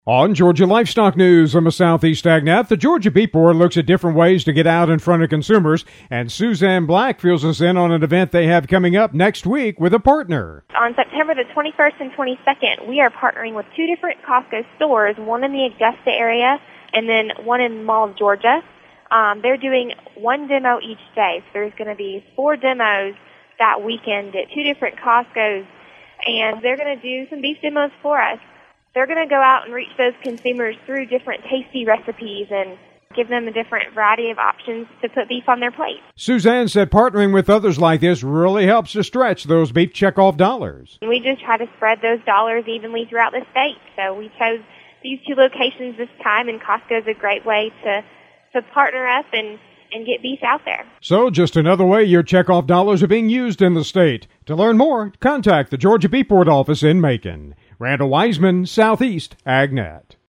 On Georgia Livestock News on the Southeast AgNet, the Georgia Beef Board looks at different ways to get out in front of consumers, and Suzanne Black fills us in on an event they have coming up next week with a partner. On September the 21st and 22nd, we are partnering with two different Costco stores, one in the Augusta area and then one in the Mall of Georgia. They're doing one demo each day, so there's going to be 4 demos that weekend at two different Costcos, and they're going to do some beef demos for us. They're going to go out and reach those consumers through different tasty recipes and give them a different variety of options to put beef on their plate. Suzanne said partnering with others like this really helps to stretch those beef checkoff dollars. We just try to spread those dollars evenly throughout the state. So we chose these two locations this time, and Costco is a great way to partner up and get beef out there. So just another way your checkoff dollars are being used in the state. To learn more, contact the Georgia Beef Board office in Macon. Randall Wiseman, Southeast AgNet.